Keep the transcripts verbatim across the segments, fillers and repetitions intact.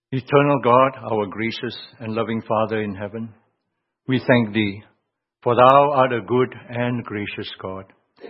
Eternal God, our gracious and loving Father in heaven, we thank Thee, for Thou art a good and gracious God.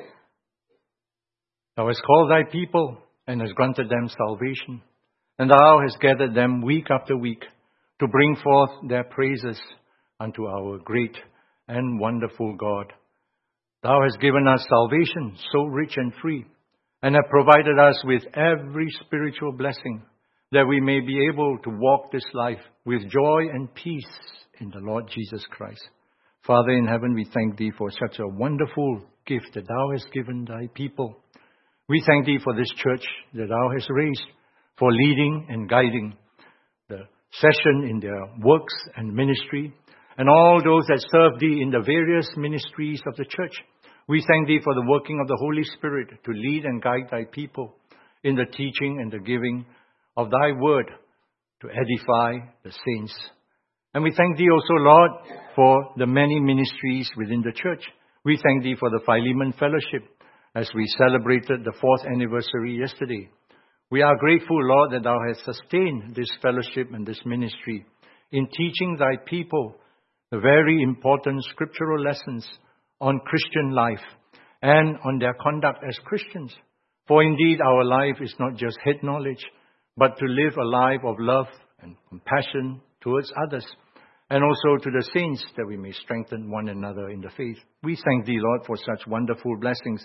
Thou hast called Thy people and hast granted them salvation, and Thou hast gathered them week after week to bring forth their praises unto our great and wonderful God. Thou hast given us salvation so rich and free, and have provided us with every spiritual blessing, that we may be able to walk this life with joy and peace in the Lord Jesus Christ. Father in heaven, we thank Thee for such a wonderful gift that Thou hast given Thy people. We thank Thee for this church that Thou hast raised, for leading and guiding the session in their works and ministry, and all those that serve Thee in the various ministries of the church. We thank Thee for the working of the Holy Spirit to lead and guide Thy people in the teaching and the giving of Thy word to edify the saints. And we thank Thee also, Lord, for the many ministries within the church. We thank Thee for the Philemon Fellowship as we celebrated the fourth anniversary yesterday. We are grateful, Lord, that Thou hast sustained this fellowship and this ministry in teaching Thy people the very important scriptural lessons on Christian life and on their conduct as Christians. For indeed, our life is not just head knowledge, but to live a life of love and compassion towards others, and also to the saints, that we may strengthen one another in the faith. We thank Thee, Lord, for such wonderful blessings.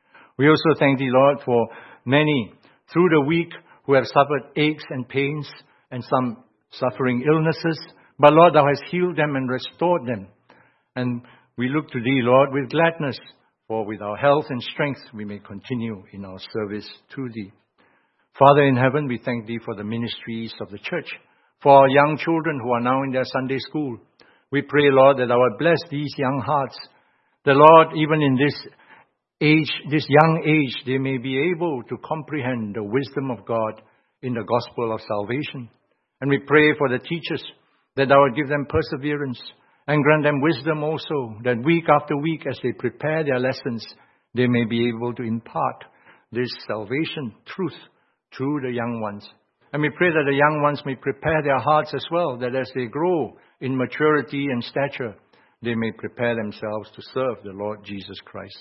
We also thank Thee, Lord, for many through the week who have suffered aches and pains and some suffering illnesses. But Lord, Thou hast healed them and restored them. And we look to Thee, Lord, with gladness, for with our health and strength we may continue in our service to Thee. Father in heaven, we thank Thee for the ministries of the church, for our young children who are now in their Sunday school. We pray, Lord, that Thou would bless these young hearts. The Lord, even in this age, this young age, they may be able to comprehend the wisdom of God in the gospel of salvation. And we pray for the teachers, that Thou would give them perseverance and grant them wisdom also, that week after week as they prepare their lessons, they may be able to impart this salvation truth to the young ones. And we pray that the young ones may prepare their hearts as well, that as they grow in maturity and stature, they may prepare themselves to serve the Lord Jesus Christ.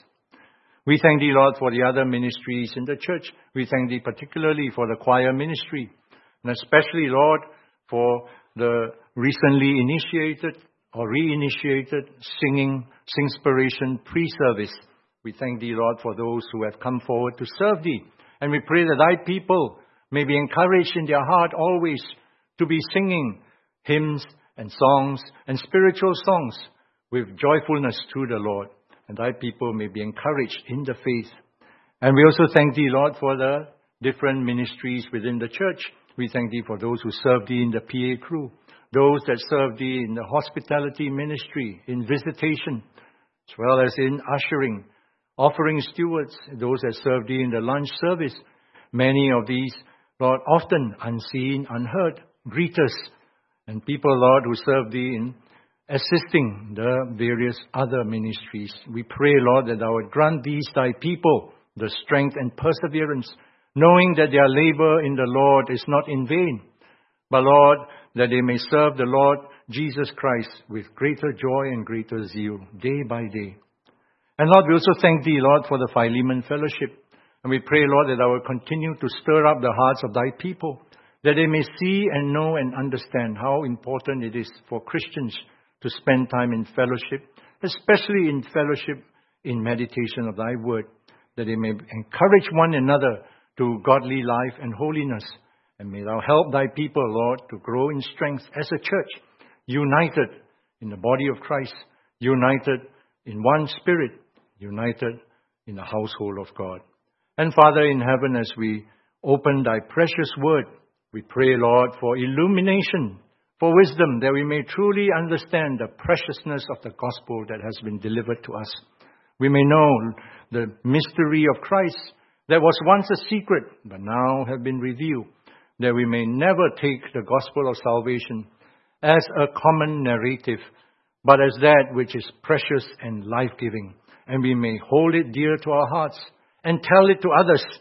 We thank Thee, Lord, for the other ministries in the church. We thank Thee particularly for the choir ministry, and especially, Lord, for the recently initiated or reinitiated singing, Singspiration pre-service. We thank Thee, Lord, for those who have come forward to serve Thee. And we pray that Thy people may be encouraged in their heart always to be singing hymns and songs and spiritual songs with joyfulness to the Lord. And Thy people may be encouraged in the faith. And we also thank Thee, Lord, for the different ministries within the church. We thank Thee for those who serve Thee in the P A crew, those that serve Thee in the hospitality ministry, in visitation, as well as in ushering, offering stewards, those that serve Thee in the lunch service. Many of these, Lord, often unseen, unheard, greeters, and people, Lord, who serve Thee in assisting the various other ministries. We pray, Lord, that Thou would grant these Thy people the strength and perseverance, knowing that their labor in the Lord is not in vain, but, Lord, that they may serve the Lord Jesus Christ with greater joy and greater zeal day by day. And Lord, we also thank Thee, Lord, for the Philemon Fellowship. And we pray, Lord, that Thou will continue to stir up the hearts of Thy people, that they may see and know and understand how important it is for Christians to spend time in fellowship, especially in fellowship in meditation of Thy word, that they may encourage one another to godly life and holiness. And may Thou help Thy people, Lord, to grow in strength as a church, united in the body of Christ, united in one spirit, united in the household of God. And Father in heaven, as we open Thy precious word, we pray, Lord, for illumination, for wisdom, that we may truly understand the preciousness of the gospel that has been delivered to us. We may know the mystery of Christ that was once a secret, but now have been revealed, that we may never take the gospel of salvation as a common narrative, but as that which is precious and life-giving. And we may hold it dear to our hearts and tell it to others,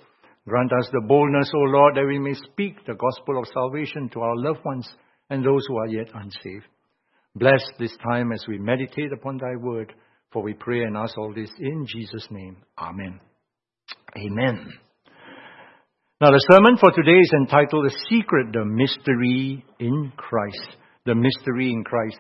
Grant us the boldness, O Lord, that we may speak the gospel of salvation to our loved ones and those who are yet unsaved. Bless this time as we meditate upon thy word, for we pray and ask all this in Jesus' name. Amen. Amen. Now the sermon for today is entitled The Secret, the Mystery in Christ. The Mystery in Christ.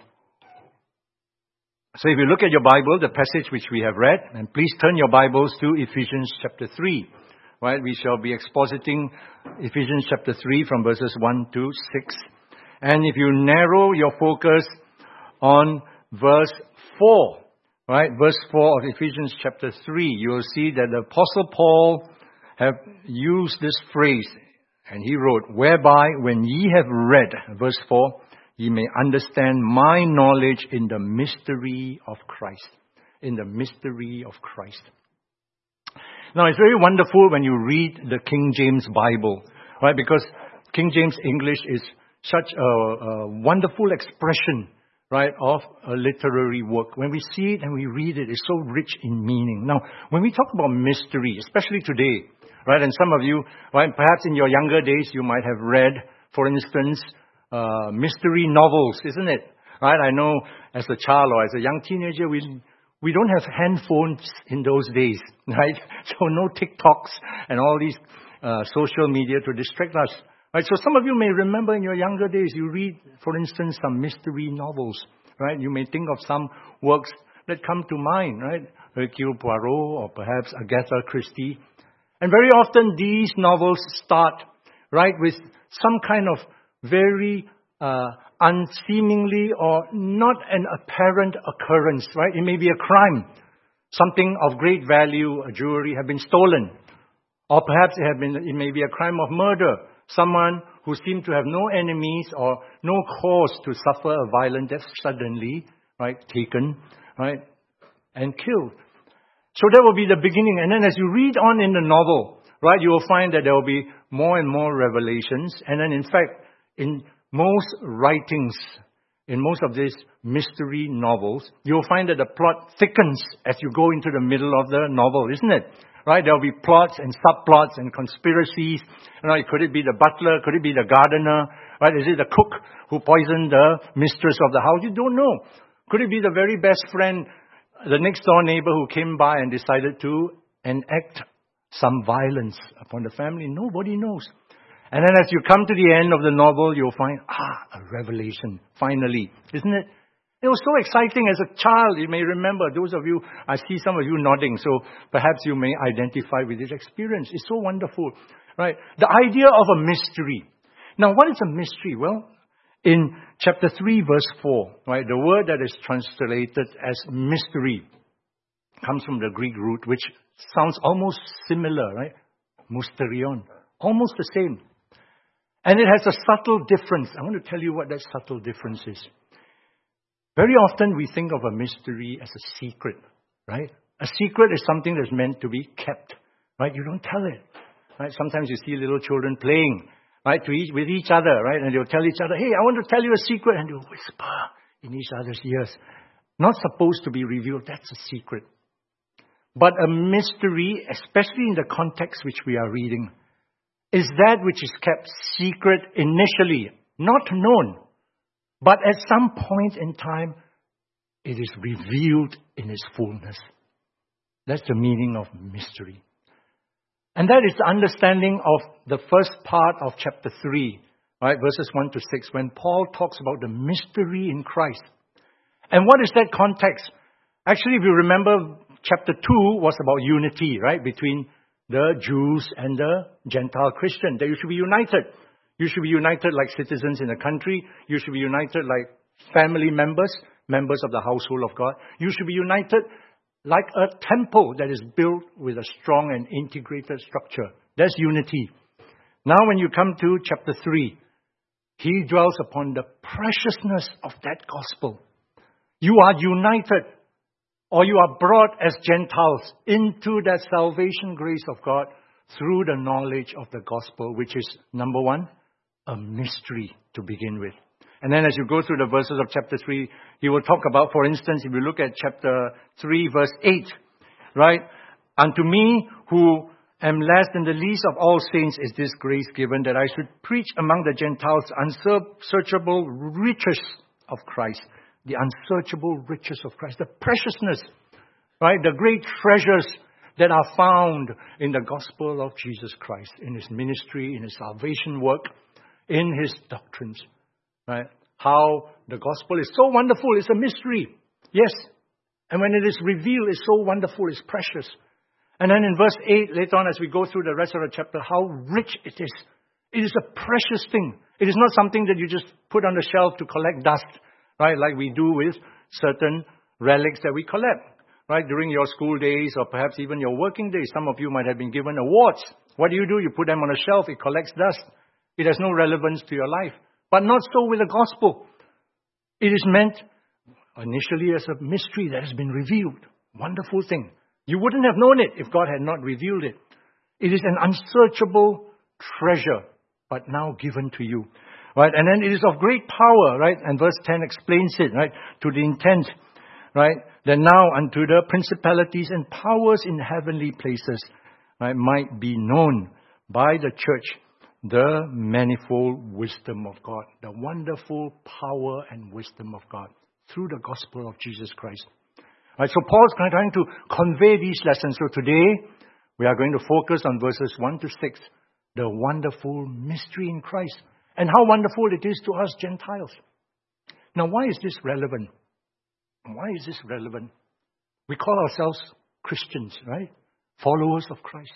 So if you look at your Bible, the passage which we have read, and please turn your Bibles to Ephesians chapter three. Right, we shall be expositing Ephesians chapter three from verses one to six. And if you narrow your focus on verse four, right, verse four of Ephesians chapter three, you will see that the Apostle Paul have used this phrase, and he wrote, whereby when ye have read, verse four, ye may understand my knowledge in the mystery of Christ. In the mystery of Christ. Now, it's very wonderful when you read the King James Bible, right? Because King James English is such a, a wonderful expression, right, of a literary work. When we see it and we read it, it's so rich in meaning. Now, when we talk about mystery, especially today, right, and some of you, right, perhaps in your younger days, you might have read, for instance, uh, mystery novels, isn't it? Right? I know as a child or as a young teenager, we We don't have handphones in those days, right? So no TikToks and all these uh, social media to distract us, right? So some of you may remember in your younger days, you read, for instance, some mystery novels, right? You may think of some works that come to mind, right? Hercule Poirot or perhaps Agatha Christie. And very often these novels start, right, with some kind of very uh, unseemingly or not an apparent occurrence, right? It may be a crime. Something of great value, a jewelry, have been stolen. Or perhaps it, have been, it may be a crime of murder. Someone who seemed to have no enemies or no cause to suffer a violent death suddenly, right, taken, right, and killed. So that will be the beginning. And then as you read on in the novel, right, you will find that there will be more and more revelations. And then in fact, in most writings, in most of these mystery novels, you'll find that the plot thickens as you go into the middle of the novel, isn't it? Right? There'll be plots and subplots and conspiracies. Right? Could it be the butler? Could it be the gardener? Right? Is it the cook who poisoned the mistress of the house? You don't know. Could it be the very best friend, the next door neighbor who came by and decided to enact some violence upon the family? Nobody knows. And then as you come to the end of the novel, you'll find, ah, a revelation, finally. Isn't it? It was so exciting as a child. You may remember, those of you, I see some of you nodding, so perhaps you may identify with this experience. It's so wonderful, right? The idea of a mystery. Now, what is a mystery? Well, in chapter three, verse four, right, the word that is translated as mystery comes from the Greek root, which sounds almost similar, right? Mysterion. Almost the same. And it has a subtle difference. I want to tell you what that subtle difference is. Very often we think of a mystery as a secret, right? A secret is something that's meant to be kept, right? You don't tell it, right? Sometimes you see little children playing, right, to each, with each other, right? And they'll tell each other, hey, I want to tell you a secret. And they'll whisper in each other's ears. Not supposed to be revealed. That's a secret. But a mystery, especially in the context which we are reading, is that which is kept secret initially, not known. But at some point in time, it is revealed in its fullness. That's the meaning of mystery. And that is the understanding of the first part of chapter three, right, verses one to six, when Paul talks about the mystery in Christ. And what is that context? Actually, if you remember, chapter two was about unity, right, between the Jews and the Gentile Christian, that you should be united. You should be united like citizens in a country. You should be united like family members, members of the household of God. You should be united like a temple that is built with a strong and integrated structure. That's unity. Now when you come to chapter three, he dwells upon the preciousness of that gospel. You are united, or you are brought as Gentiles into that salvation grace of God through the knowledge of the gospel, which is, number one, a mystery to begin with. And then as you go through the verses of chapter three, he will talk about, for instance, if you look at chapter three, verse eight, right? Unto me who am less than the least of all saints is this grace given, that I should preach among the Gentiles unsearchable riches of Christ. The unsearchable riches of Christ. The preciousness, right? The great treasures that are found in the gospel of Jesus Christ, in His ministry, in His salvation work, in His doctrines, right? How the gospel is so wonderful, it's a mystery. Yes. And when it is revealed, it's so wonderful, it's precious. And then in verse eight, later on as we go through the rest of the chapter, how rich it is. It is a precious thing. It is not something that you just put on the shelf to collect dust, right? Like we do with certain relics that we collect. Right, during your school days or perhaps even your working days, some of you might have been given awards. What do you do? You put them on a shelf, it collects dust. It has no relevance to your life. But not so with the gospel. It is meant initially as a mystery that has been revealed. Wonderful thing. You wouldn't have known it if God had not revealed it. It is an unsearchable treasure, but now given to you. Right, and then it is of great power, right? And verse ten explains it, right? To the intent, right? That now unto the principalities and powers in heavenly places, right, might be known by the church the manifold wisdom of God, the wonderful power and wisdom of God through the gospel of Jesus Christ. Right, so Paul's trying to convey these lessons. So today we are going to focus on verses one to six, the wonderful mystery in Christ, and how wonderful it is to us Gentiles. Now, why is this relevant? Why is this relevant? We call ourselves Christians, right? Followers of Christ.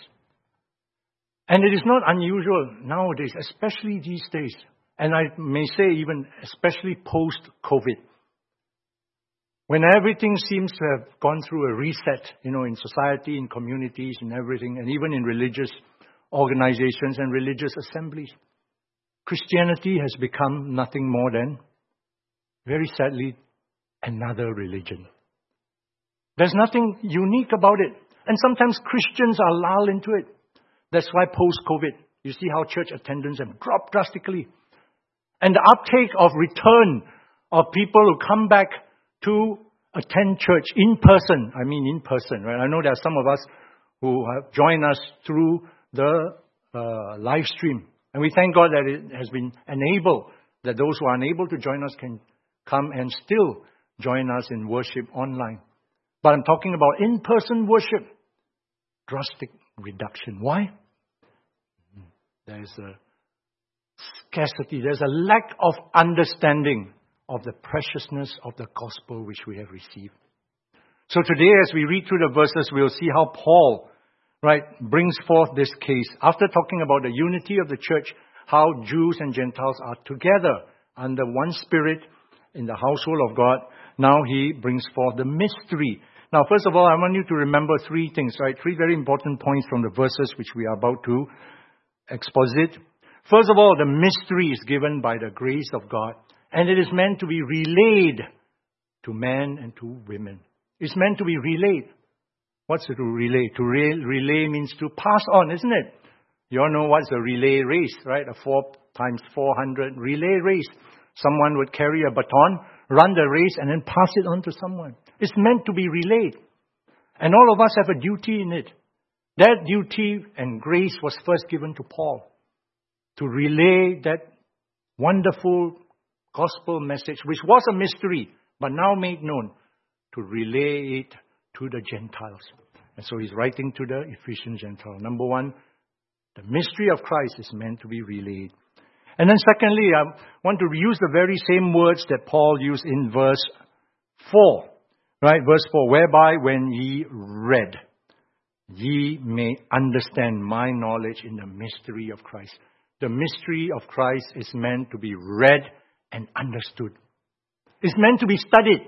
And it is not unusual nowadays, especially these days, and I may say even especially post-COVID, when everything seems to have gone through a reset, you know, in society, in communities, in everything, and even in religious organizations and religious assemblies. Christianity has become nothing more than, very sadly, another religion. There's nothing unique about it. And sometimes Christians are lulled into it. That's why post-COVID, you see how church attendance have dropped drastically. And the uptake of return of people who come back to attend church in person. I mean in person, right? I know there are some of us who have joined us through the uh, live stream. And we thank God that it has been enabled, that those who are unable to join us can come and still join us in worship online. But I'm talking about in-person worship. Drastic reduction. Why? There's a scarcity. There's a lack of understanding of the preciousness of the gospel which we have received. So today as we read through the verses, we'll see how Paul, right, brings forth this case. After talking about the unity of the church, how Jews and Gentiles are together under one spirit in the household of God. Now he brings forth the mystery. Now, first of all, I want you to remember three things, right? Three very important points from the verses which we are about to exposit. First of all, the mystery is given by the grace of God, and it is meant to be relayed to men and to women. It's meant to be relayed. What's to relay? To re- relay means to pass on, isn't it? You all know what's a relay race, right? A four times four hundred relay race. Someone would carry a baton, run the race, and then pass it on to someone. It's meant to be relayed. And all of us have a duty in it. That duty and grace was first given to Paul, to relay that wonderful gospel message, which was a mystery, but now made known, to relay it to the Gentiles. And so he's writing to the Ephesian Gentile. Number one, the mystery of Christ is meant to be relayed. And then secondly, I want to use the very same words that Paul used in verse four. Right, verse four, whereby when ye read, ye may understand my knowledge in the mystery of Christ. The mystery of Christ is meant to be read and understood. It's meant to be studied.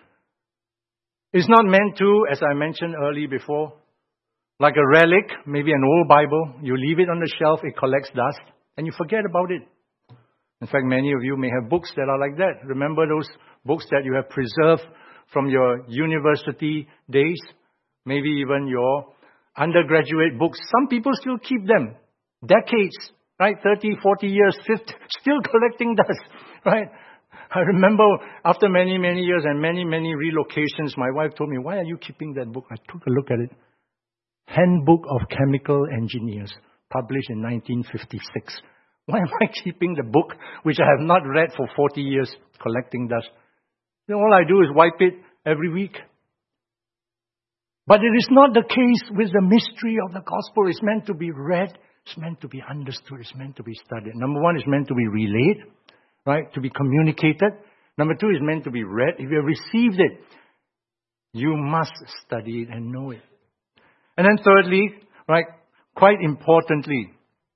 It's not meant to, as I mentioned earlier before, like a relic, maybe an old Bible, you leave it on the shelf, it collects dust, and you forget about it. In fact, many of you may have books that are like that. Remember those books that you have preserved from your university days, maybe even your undergraduate books. Some people still keep them. Decades, right? thirty, forty years, fifty, still collecting dust, right? I remember after many, many years and many, many relocations, my wife told me, why are you keeping that book? I took a look at it. Handbook of Chemical Engineers, published in nineteen fifty-six. Why am I keeping the book, which I have not read for forty years, collecting dust? You know, all I do is wipe it every week. But it is not the case with the mystery of the gospel. It's meant to be read. It's meant to be understood. It's meant to be studied. Number one, it's meant to be relayed, right? To be communicated. Number two, it's meant to be read. If you have received it, you must study it and know it. And then thirdly, right, quite importantly,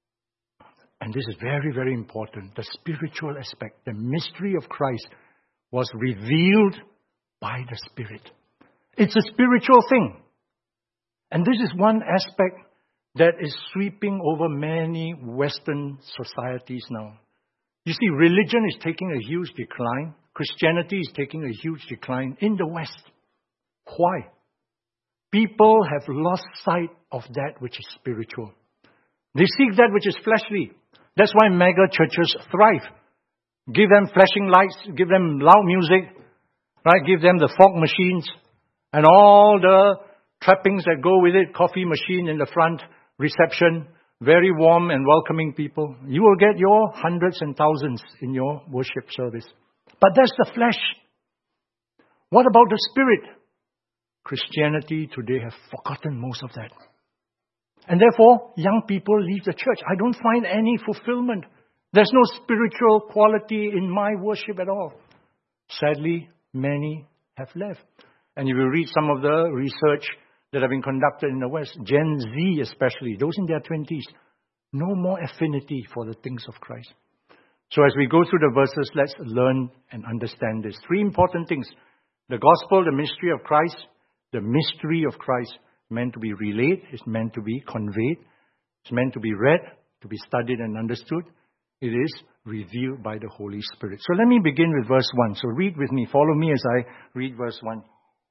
and this is very, very important, the spiritual aspect, the mystery of Christ was revealed by the Spirit. It's a spiritual thing. And this is one aspect that is sweeping over many Western societies now. You see, religion is taking a huge decline. Christianity is taking a huge decline in the West. Why? People have lost sight of that which is spiritual. They seek that which is fleshly. That's why mega churches thrive. Give them flashing lights, give them loud music, right? Give them the fog machines and all the trappings that go with it. Coffee machine in the front, reception, very warm and welcoming people. You will get your hundreds and thousands in your worship service. But that's the flesh. What about the spirit? Christianity today has forgotten most of that. And therefore, young people leave the church. I don't find any fulfillment. There's no spiritual quality in my worship at all. Sadly, many have left. And if you read some of the research that have been conducted in the West, Gen Z especially, those in their twenties, no more affinity for the things of Christ. So as we go through the verses, let's learn and understand this. Three important things. The gospel, the mystery of Christ, the mystery of Christ, meant to be relayed, it's meant to be conveyed, it's meant to be read, to be studied and understood. It is revealed by the Holy Spirit. So let me begin with verse one. So read with me, follow me as I read verse one.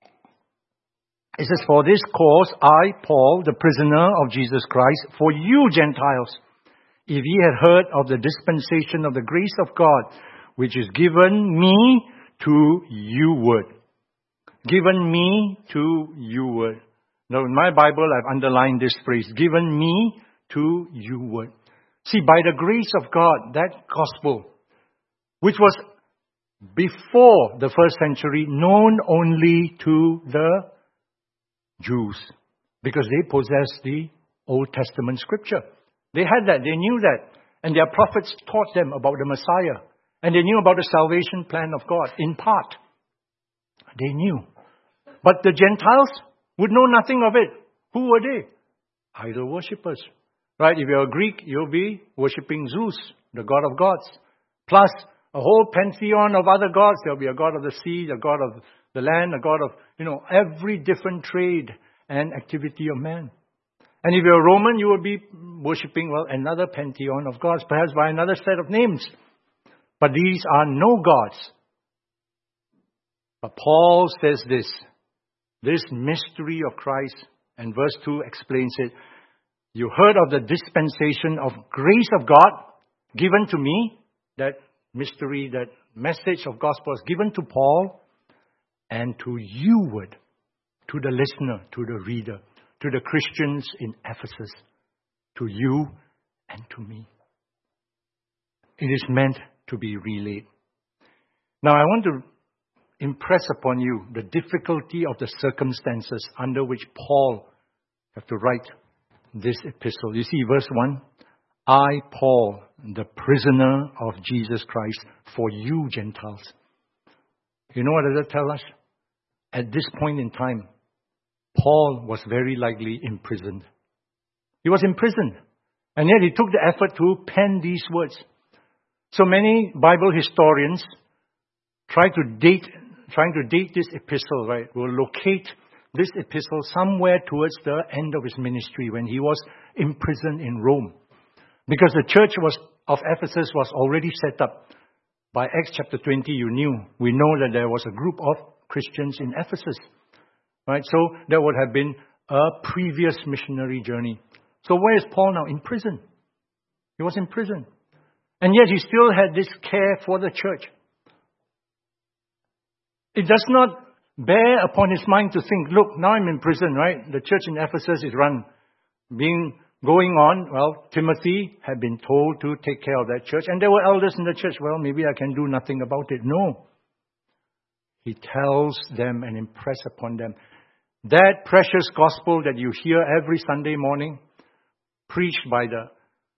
It says, "For this cause I, Paul, the prisoner of Jesus Christ, for you Gentiles, if ye had heard of the dispensation of the grace of God, which is given me to you word." Given me to you word. Now in my Bible I've underlined this phrase, given me to you word. See, by the grace of God, that gospel, which was before the first century, known only to the Jews, because they possessed the Old Testament scripture. They had that, they knew that, and their prophets taught them about the Messiah, and they knew about the salvation plan of God, in part. They knew. But the Gentiles would know nothing of it. Who were they? Idol worshippers. Right? If you're a Greek, you'll be worshipping Zeus, the god of gods. Plus a whole pantheon of other gods. There'll be a god of the sea, a god of the land, a god of, you know, every different trade and activity of man. And if you're a Roman, you will be worshipping, well, another pantheon of gods, perhaps by another set of names. But these are no gods. But Paul says this, this mystery of Christ, and verse two explains it. You heard of the dispensation of grace of God given to me, that mystery, that message of gospel is given to Paul and to you word, to the listener, to the reader, to the Christians in Ephesus, to you and to me. It is meant to be relayed. Now I want to impress upon you the difficulty of the circumstances under which Paul had to write this epistle. You see, verse one, I, Paul, the prisoner of Jesus Christ, for you Gentiles. You know what does that tell us? At this point in time, Paul was very likely imprisoned. He was imprisoned. And yet he took the effort to pen these words. So many Bible historians try to date, trying to date this epistle, right, will locate this epistle somewhere towards the end of his ministry when he was imprisoned in Rome. Because the church was of Ephesus was already set up. By Acts chapter twenty, you knew, we know that there was a group of Christians in Ephesus. Right? So there would have been a previous missionary journey. So where is Paul now? In prison. He was in prison. And yet he still had this care for the church. It does not bear upon his mind to think, look, now I'm in prison, right? The church in Ephesus is run, being going on. Well, Timothy had been told to take care of that church, and there were elders in the church. Well, maybe I can do nothing about it. No. He tells them and impress upon them that precious gospel that you hear every Sunday morning, preached by the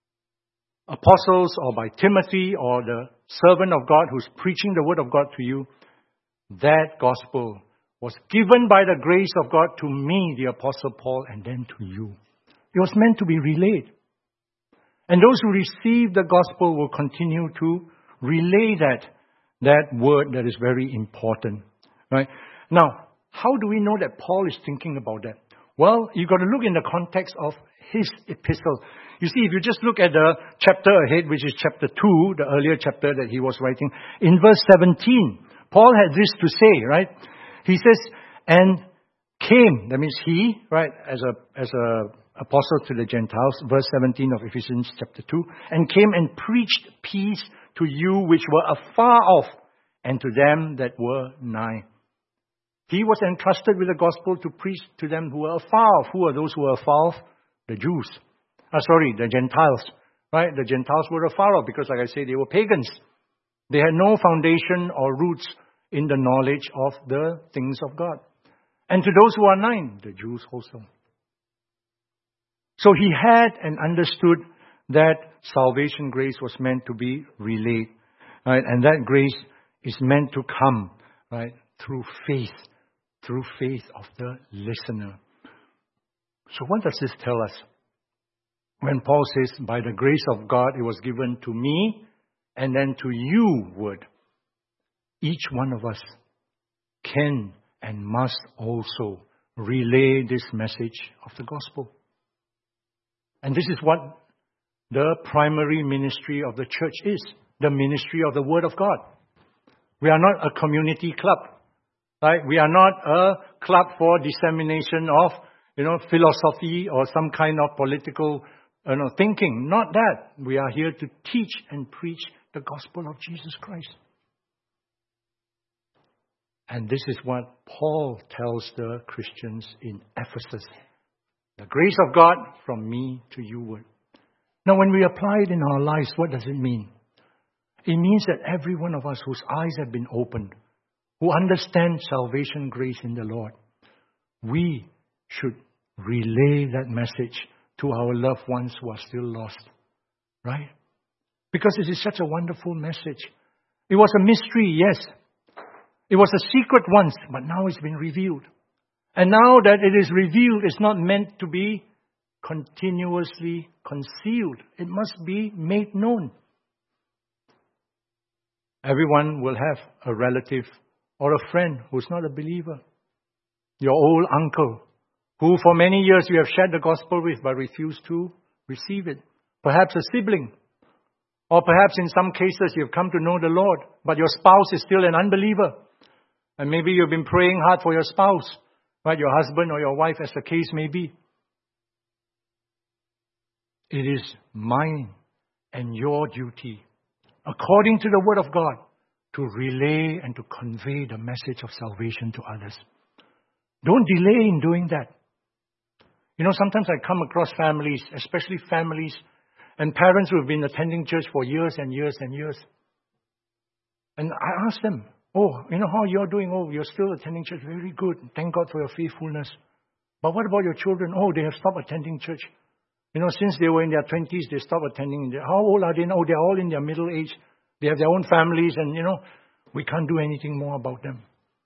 apostles or by Timothy or the servant of God who's preaching the word of God to you. That gospel was given by the grace of God to me, the Apostle Paul, and then to you. It was meant to be relayed. And those who receive the gospel will continue to relay that, that word that is very important. Right? Now, how do we know that Paul is thinking about that? Well, you've got to look in the context of his epistle. You see, if you just look at the chapter ahead, which is chapter two, the earlier chapter that he was writing, in verse seventeen, Paul had this to say, right? He says, and came, that means he, right, as a as a apostle to the Gentiles, verse seventeen of Ephesians chapter two, and came and preached peace to you which were afar off, and to them that were nigh. He was entrusted with the gospel to preach to them who were afar off. Who are those who were afar off? The Jews. Uh, sorry, the Gentiles. Right? The Gentiles were afar off because, like I say, they were pagans. They had no foundation or roots in the knowledge of the things of God. And to those who are nigh, the Jews also. So he had and understood that salvation grace was meant to be relayed. Right? And that grace is meant to come, right, through faith. Through faith of the listener. So what does this tell us? When Paul says, by the grace of God, it was given to me, and then to you word. Each one of us can and must also relay this message of the gospel. And this is what the primary ministry of the church is. The ministry of the word of God. We are not a community club. Right? We are not a club for dissemination of, you know, philosophy or some kind of political, you know, thinking. Not that. We are here to teach and preach the gospel of Jesus Christ. And this is what Paul tells the Christians in Ephesus. The grace of God from me to you. Now, when we apply it in our lives, what does it mean? It means that every one of us whose eyes have been opened, who understand salvation grace in the Lord, we should relay that message to our loved ones who are still lost. Right? Because it is such a wonderful message. It was a mystery, yes. It was a secret once, but now it's been revealed. And now that it is revealed, it's not meant to be continuously concealed. It must be made known. Everyone will have a relative or a friend who's not a believer. Your old uncle, who for many years you have shared the gospel with but refused to receive it. Perhaps a sibling. Or perhaps in some cases you've come to know the Lord, but your spouse is still an unbeliever. And maybe you've been praying hard for your spouse, right? Your husband or your wife, as the case may be. It is mine and your duty, according to the word of God, to relay and to convey the message of salvation to others. Don't delay in doing that. You know, sometimes I come across families, especially families and parents who have been attending church for years and years and years. And I ask them, oh, you know how you're doing? Oh, you're still attending church. Very good. Thank God for your faithfulness. But what about your children? Oh, they have stopped attending church. You know, since they were in their twenties, they stopped attending. How old are they now? Oh, they're all in their middle age. They have their own families and, you know, we can't do anything more about them.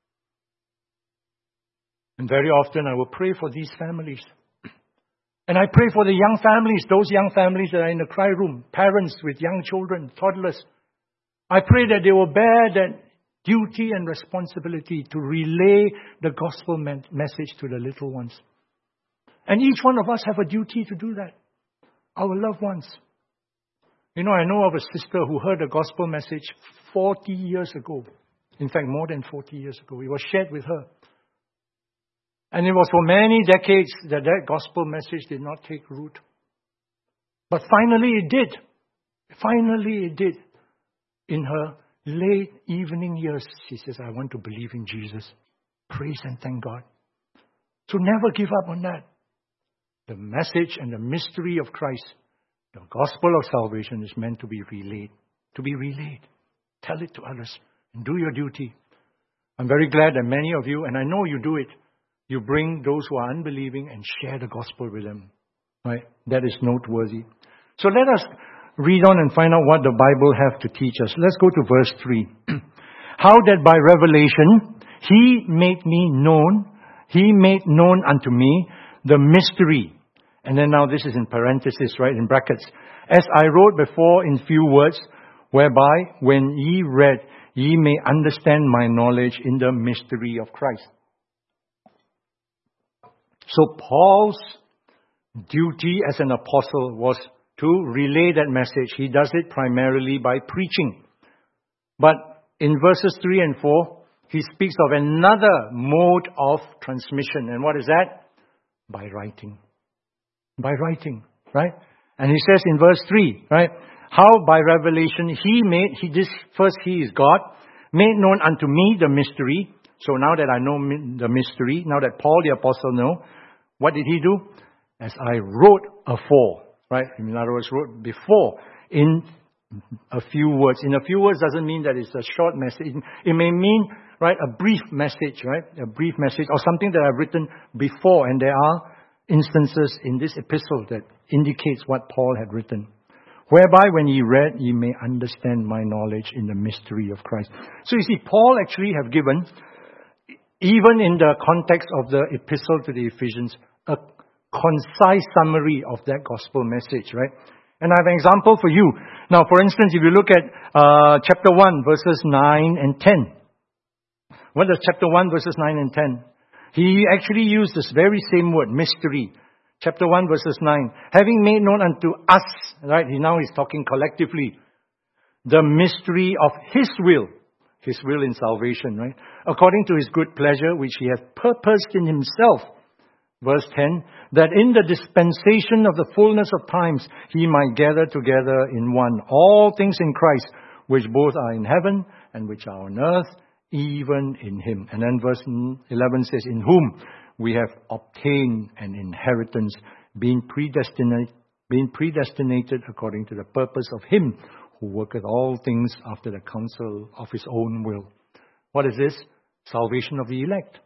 And very often I will pray for these families. And I pray for the young families, those young families that are in the cry room, parents with young children, toddlers. I pray that they will bear that duty and responsibility to relay the gospel message to the little ones. And each one of us have a duty to do that. Our loved ones. You know, I know of a sister who heard a gospel message forty years ago. In fact, more than forty years ago. It was shared with her. And it was for many decades that that gospel message did not take root. But finally it did. Finally it did. In her late evening years, she says, I want to believe in Jesus. praise and thank God. So never give up on that. The message and the mystery of Christ, the gospel of salvation, is meant to be relayed. To be relayed. Tell it to others and do your duty. I'm very glad that many of you, and I know you do it, you bring those who are unbelieving and share the gospel with them. Right? That is noteworthy. So let us read on and find out what the Bible have to teach us. Let's go to verse three. How that by revelation He made me known, He made known unto me the mystery. And then now this is in parenthesis, right, in brackets. As I wrote before in few words, whereby when ye read, ye may understand my knowledge in the mystery of Christ. So Paul's duty as an apostle was to relay that message. He does it primarily by preaching. But in verses three and four, he speaks of another mode of transmission. And what is that? By writing. By writing, right? And he says in verse three, right? How by revelation he made, he this first he is God, made known unto me the mystery. So now that I know the mystery, now that Paul the apostle know, what did he do? As I wrote afore, right? In other words, wrote before in a few words. In a few words doesn't mean that it's a short message. It may mean, right, a brief message, right? A brief message or something that I've written before. And there are instances in this epistle that indicates what Paul had written. Whereby when ye read, ye may understand my knowledge in the mystery of Christ. So you see, Paul actually have given, even in the context of the epistle to the Ephesians, a concise summary of that gospel message, right? And I have an example for you. Now, for instance, if you look at uh, chapter one, verses nine and ten. What does chapter one, verses nine and ten? He actually used this very same word, mystery. Chapter one, verses nine. Having made known unto us, right? He now is talking collectively. The mystery of His will. His will in salvation, right? According to His good pleasure, which He hath purposed in Himself. Verse ten, that in the dispensation of the fullness of times He might gather together in one all things in Christ, which both are in heaven and which are on earth, even in Him. And then verse eleven says, in whom we have obtained an inheritance, being predestinated, being predestinated according to the purpose of Him who worketh all things after the counsel of His own will. What is this? Salvation of the elect.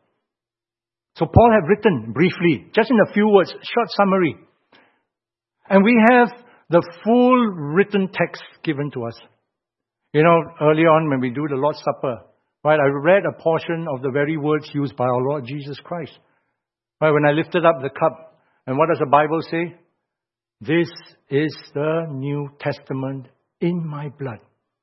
So Paul had written briefly, just in a few words, short summary. And we have the full written text given to us. You know, early on when we do the Lord's Supper, right, I read a portion of the very words used by our Lord Jesus Christ. Right, when I lifted up the cup, and what does the Bible say? This is the New Testament in my blood.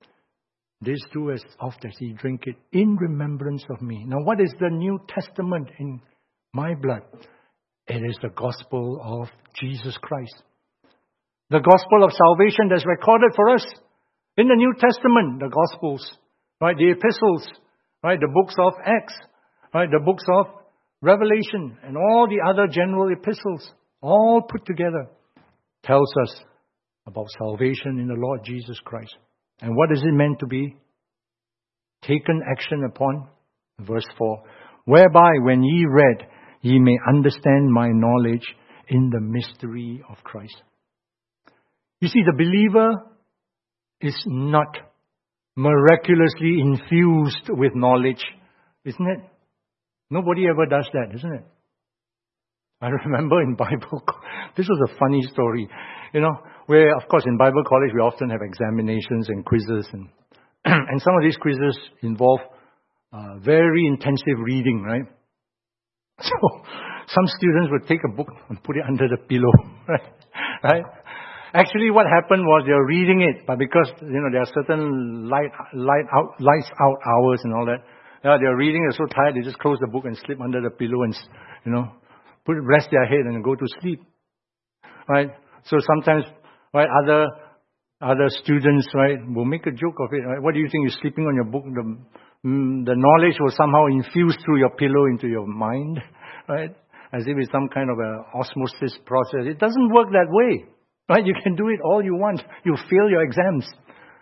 This do as oft as ye drink it in remembrance of me. Now what is the New Testament in my blood? It is the gospel of Jesus Christ. The gospel of salvation that's recorded for us in the New Testament, the gospels, right, the epistles, right, the books of Acts, right, the books of Revelation, and all the other general epistles, all put together, tells us about salvation in the Lord Jesus Christ. And what is it meant to be? Taken action upon. Verse four. Whereby when ye read, ye may understand my knowledge in the mystery of Christ. You see, the believer is not miraculously infused with knowledge, isn't it? Nobody ever does that, isn't it? I remember in Bible, this was a funny story, you know, where, of course, in Bible college, we often have examinations and quizzes, and and some of these quizzes involve uh, very intensive reading, right? So, some students would take a book and put it under the pillow, right? Right? Actually, what happened was they were reading it, but because, you know, there are certain light, light out, lights out hours and all that, yeah, they were reading, they're so tired, they just close the book and slip under the pillow and, you know, put rest their head and go to sleep, right? So sometimes, right, other other students, right, will make a joke of it, right? What do you think? You're sleeping on your book? The mm, the knowledge will somehow infuse through your pillow into your mind, right? As if it's some kind of a osmosis process. It doesn't work that way, right? You can do it all you want. You fail your exams.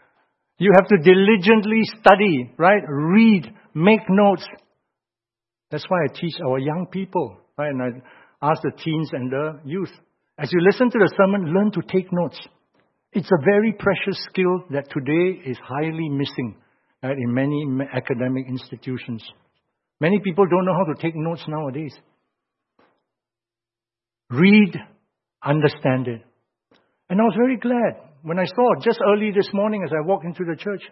You have to diligently study, right? Read, make notes. That's why I teach our young people, right? And I ask the teens and the youth, as you listen to the sermon, learn to take notes. It's a very precious skill that today is highly missing, right, in many academic institutions. Many people don't know how to take notes nowadays. Read, understand it. And I was very glad when I saw, just early this morning as I walked into the church,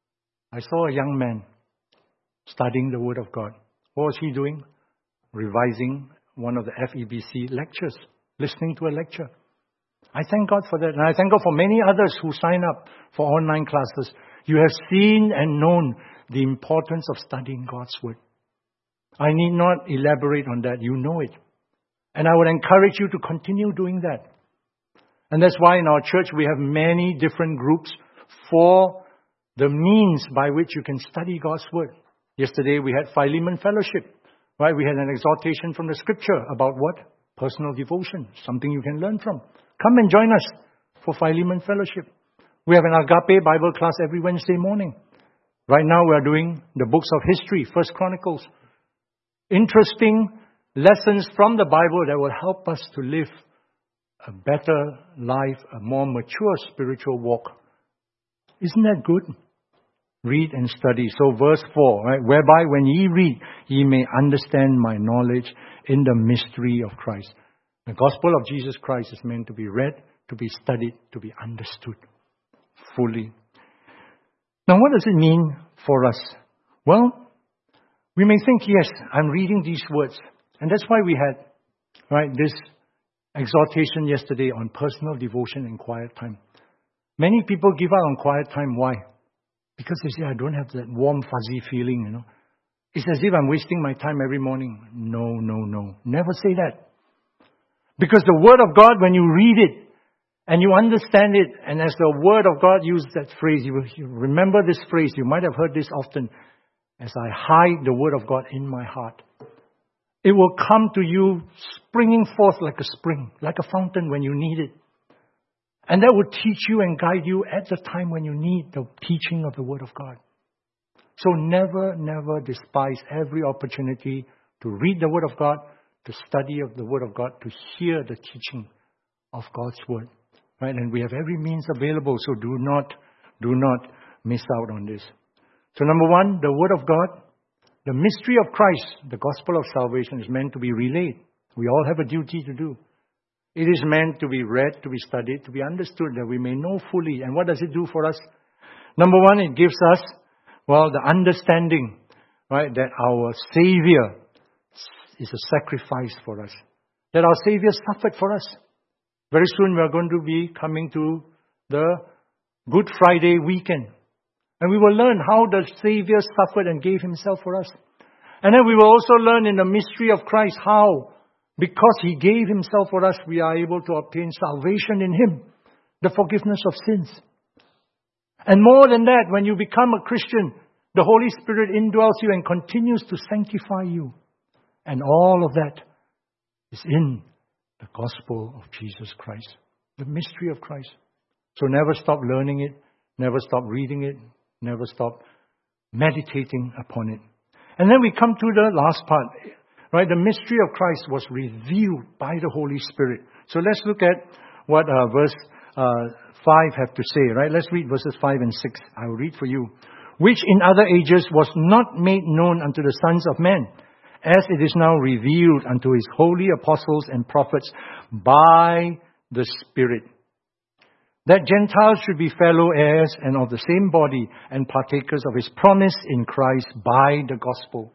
I saw a young man studying the Word of God. What was he doing? Revising one of the F E B C lectures, listening to a lecture. I thank God for that. And I thank God for many others who sign up for online classes. You have seen and known the importance of studying God's Word. I need not elaborate on that. You know it. And I would encourage you to continue doing that. And that's why in our church we have many different groups for the means by which you can study God's Word. Yesterday we had Philemon Fellowship, right? We had an exhortation from the Scripture about what? Personal devotion, something you can learn from. Come and join us for Philemon Fellowship. We have an Agape Bible class every Wednesday morning. Right now we are doing the books of history, First Chronicles. Interesting lessons from the Bible that will help us to live a better life, a more mature spiritual walk. Isn't that good? Read and study. So verse four, right? Whereby when ye read, ye may understand my knowledge in the mystery of Christ. The gospel of Jesus Christ is meant to be read, to be studied, to be understood fully. Now what does it mean for us? Well, we may think, yes, I'm reading these words. And that's why we had, right, this exhortation yesterday on personal devotion and quiet time. Many people give up on quiet time. Why? Because they say, I don't have that warm, fuzzy feeling, you know. It's as if I'm wasting my time every morning. No, no, no. Never say that. Because the Word of God, when you read it and you understand it, and as the Word of God used that phrase, you, you remember this phrase, you might have heard this often, as I hide the Word of God in my heart. It will come to you springing forth like a spring, like a fountain when you need it. And that will teach you and guide you at the time when you need the teaching of the Word of God. So never, never despise every opportunity to read the Word of God, to study of the Word of God, to hear the teaching of God's Word. Right? And we have every means available, so do not, do not miss out on this. So number one, the Word of God, the mystery of Christ, the gospel of salvation is meant to be relayed. We all have a duty to do. It is meant to be read, to be studied, to be understood, that we may know fully. And what does it do for us? Number one, it gives us, well, the understanding, right, that our Savior is a sacrifice for us. That our Savior suffered for us. Very soon we are going to be coming to the Good Friday weekend. And we will learn how the Savior suffered and gave Himself for us. And then we will also learn in the mystery of Christ how, because He gave Himself for us, we are able to obtain salvation in Him, the forgiveness of sins. And more than that, when you become a Christian, the Holy Spirit indwells you and continues to sanctify you. And all of that is in the gospel of Jesus Christ, the mystery of Christ. So never stop learning it, never stop reading it, never stop meditating upon it. And then we come to the last part, right? The mystery of Christ was revealed by the Holy Spirit. So let's look at what uh, verse uh, five have to say, right? Let's read verses five and six. I will read for you. Which in other ages was not made known unto the sons of men, as it is now revealed unto His holy apostles and prophets by the Spirit, that Gentiles should be fellow heirs and of the same body and partakers of His promise in Christ by the gospel.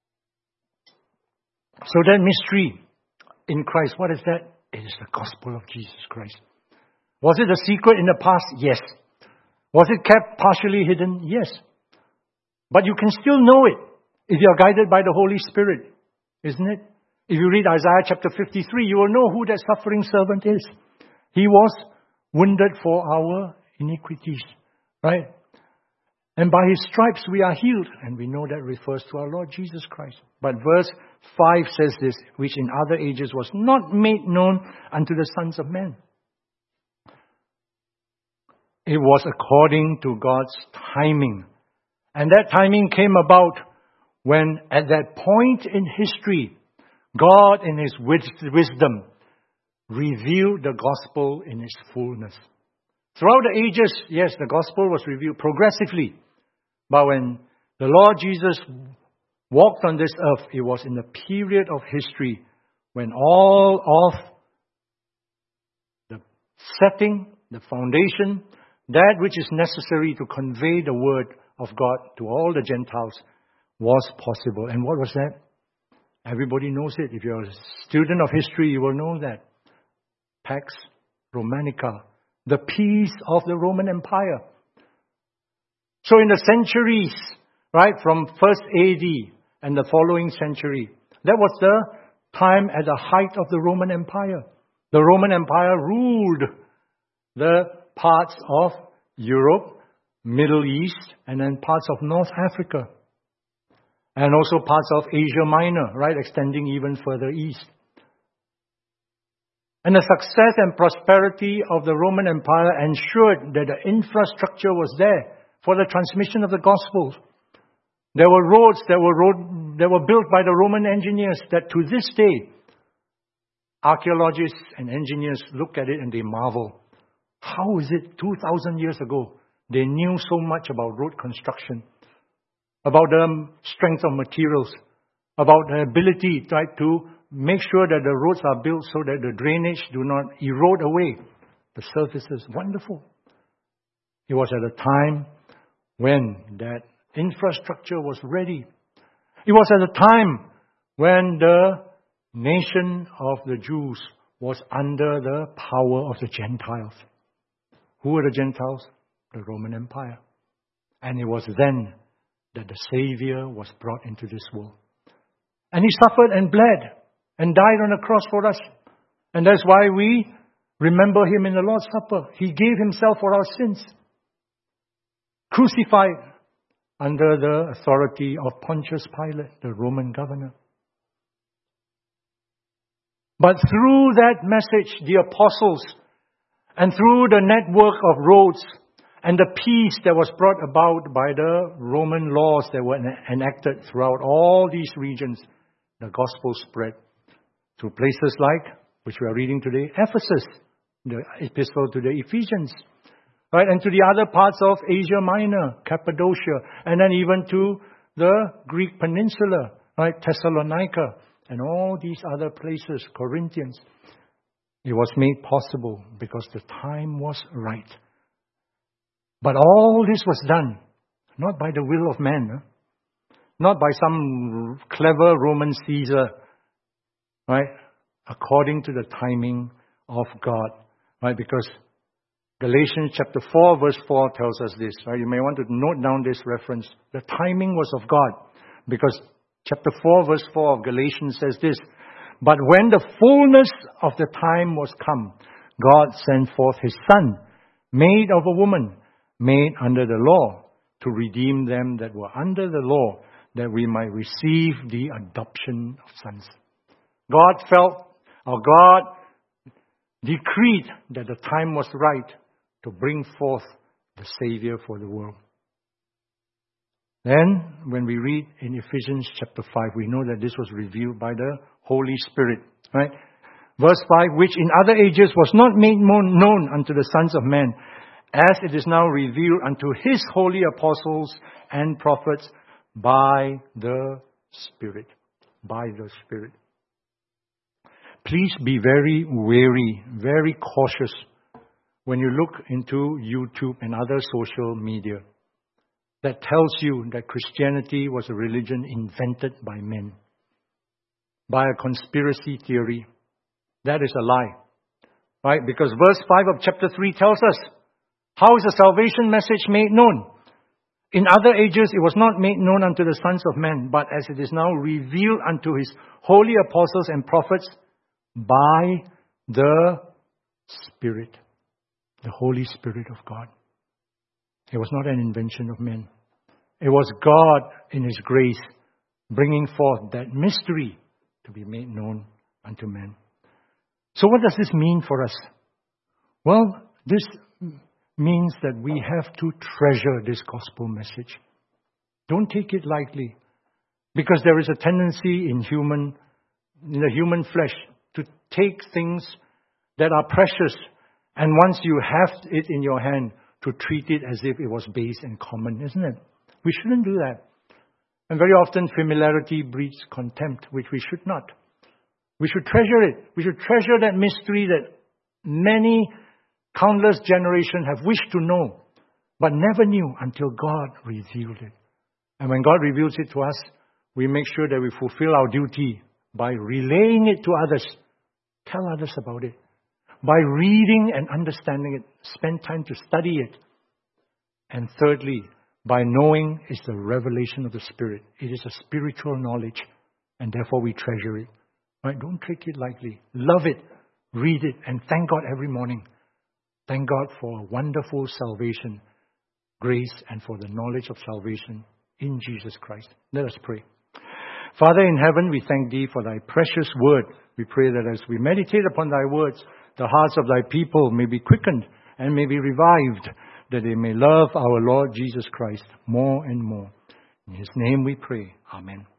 So that mystery in Christ, what is that? It is the gospel of Jesus Christ. Was it a secret in the past? Yes. Was it kept partially hidden? Yes. But you can still know it if you are guided by the Holy Spirit, isn't it? If you read Isaiah chapter fifty-three, you will know who that suffering servant is. He was wounded for our iniquities, right? And by His stripes we are healed. And we know that refers to our Lord Jesus Christ. But verse five says this, which in other ages was not made known unto the sons of men. It was according to God's timing. And that timing came about when at that point in history, God in His wisdom revealed the gospel in its fullness. Throughout the ages, yes, the gospel was revealed progressively. But when the Lord Jesus walked on this earth, it was in a period of history when all of the setting, the foundation, that which is necessary to convey the word of God to all the Gentiles was possible. And what was that? Everybody knows it. If you're a student of history, you will know that. Pax Romanica, the peace of the Roman Empire. So in the centuries, right, from first A D and the following century, that was the time at the height of the Roman Empire. The Roman Empire ruled the parts of Europe, Middle East, and then parts of North Africa. And also parts of Asia Minor, right, extending even further east. And the success and prosperity of the Roman Empire ensured that the infrastructure was there for the transmission of the gospel. There were roads that were, road, that were built by the Roman engineers that to this day, archaeologists and engineers look at it and they marvel. How is it two thousand years ago they knew so much about road construction, about the strength of materials, about the ability, right, to make sure that the roads are built so that the drainage do not erode away the surfaces. Wonderful. It was at a time when that infrastructure was ready. It was at a time when the nation of the Jews was under the power of the Gentiles. Who were the Gentiles? The Roman Empire. And it was then that the Savior was brought into this world. And He suffered and bled and died on the cross for us. And that's why we remember Him in the Lord's Supper. He gave Himself for our sins. Crucified under the authority of Pontius Pilate, the Roman governor. But through that message, the apostles, and through the network of roads, and the peace that was brought about by the Roman laws that were enacted throughout all these regions, the gospel spread to places like, which we are reading today, Ephesus, the epistle to the Ephesians, right, and to the other parts of Asia Minor, Cappadocia, and then even to the Greek peninsula, right, Thessalonica, and all these other places, Corinthians. It was made possible because the time was right. But all this was done not by the will of man, huh? Not by some clever Roman Caesar, right? According to the timing of God, right? Because Galatians chapter four verse four tells us this, right? You may want to note down this reference. The timing was of God, because chapter four verse four of Galatians says this: "But when the fullness of the time was come, God sent forth His Son, made of a woman, made under the law, to redeem them that were under the law, that we might receive the adoption of sons." God felt, or God decreed that the time was right to bring forth the Savior for the world. Then, when we read in Ephesians chapter five, we know that this was revealed by the Holy Spirit, right? Verse five, "Which in other ages was not made known unto the sons of men, as it is now revealed unto His holy apostles and prophets by the Spirit." By the Spirit. Please be very wary, very cautious when you look into YouTube and other social media that tells you that Christianity was a religion invented by men, by a conspiracy theory. That is a lie, right? Because verse five of chapter three tells us, how is the salvation message made known? In other ages it was not made known unto the sons of men, but as it is now revealed unto His holy apostles and prophets by the Spirit, the Holy Spirit of God. It was not an invention of men. It was God in His grace bringing forth that mystery to be made known unto men. So what does this mean for us? Well, this means that we have to treasure this gospel message. Don't take it lightly. Because there is a tendency in human, in the human flesh to take things that are precious, and once you have it in your hand, to treat it as if it was base and common, isn't it? We shouldn't do that. And very often familiarity breeds contempt, which we should not. We should treasure it. We should treasure that mystery that many, countless generations have wished to know, but never knew until God revealed it. And when God reveals it to us, we make sure that we fulfill our duty by relaying it to others. Tell others about it. By reading and understanding it. Spend time to study it. And thirdly, by knowing is the revelation of the Spirit. It is a spiritual knowledge, and therefore we treasure it. Right? Don't take it lightly. Love it. Read it. And thank God every morning. Thank God for a wonderful salvation, grace, and for the knowledge of salvation in Jesus Christ. Let us pray. Father in heaven, we thank Thee for Thy precious word. We pray that as we meditate upon Thy words, the hearts of Thy people may be quickened and may be revived, that they may love our Lord Jesus Christ more and more. In His name we pray. Amen.